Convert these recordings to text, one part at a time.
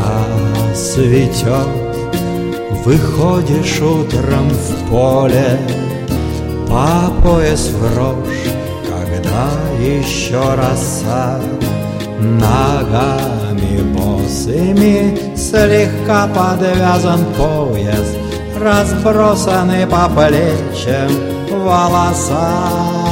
Рассветет, выходишь утром в поле, по пояс в рожь, когда еще роса. Ногами босыми слегка подвязан пояс, разбросаны по плечам волоса.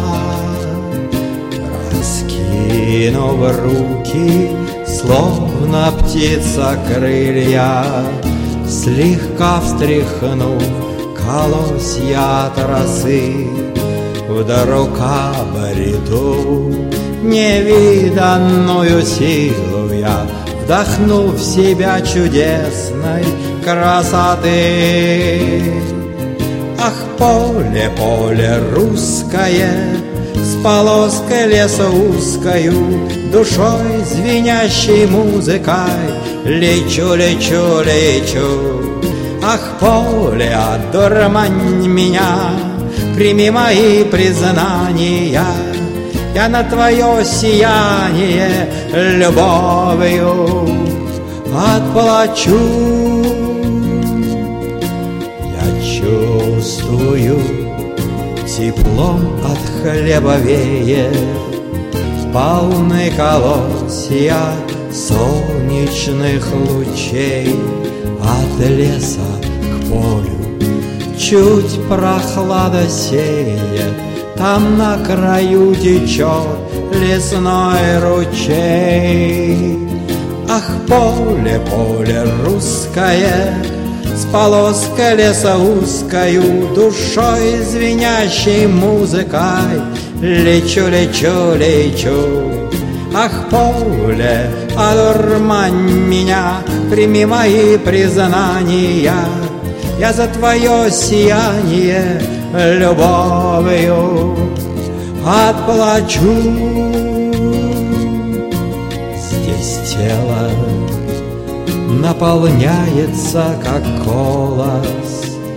Раскинув руки, словно птица крылья, слегка встряхнув колосья от росы, вдруг обрету невиданную силу я, вдохнув в себя чудесной красоты. Ах, поле, поле русское, с полоской леса узкою, душой звенящей музыкой, лечу, лечу, лечу. Ах, поле, одурмань меня, прими мои признания, я на твое сияние любовью отплачу. Я чувствую, теплом от хлеба веет, полны колосья солнечных лучей. От леса к полю чуть прохлада сеет, там на краю течет лесной ручей. Ах, поле, поле русское, с полоской леса узкою, душой звенящей музыкой, лечу, лечу, лечу. Ах, поле, одурмань меня, прими мои признания, я за твое сияние любовью отплачу. Здесь тело наполняется, как колос,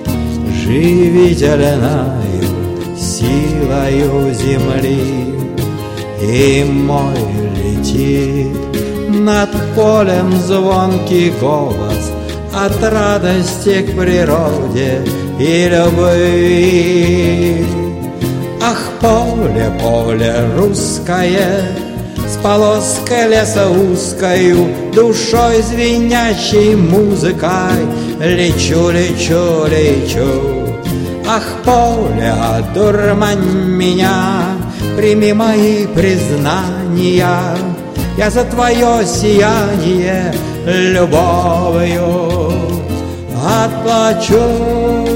живительною силою земли, и мой летит над полем звонкий голос от радости к природе и любви. Ах, поле, поле русское, с полоской леса узкою, душой звенящей музыкой, лечу, лечу, лечу. Ах, поле, одурмань меня, прими мои признания, я за твое сияние любовью отплачу.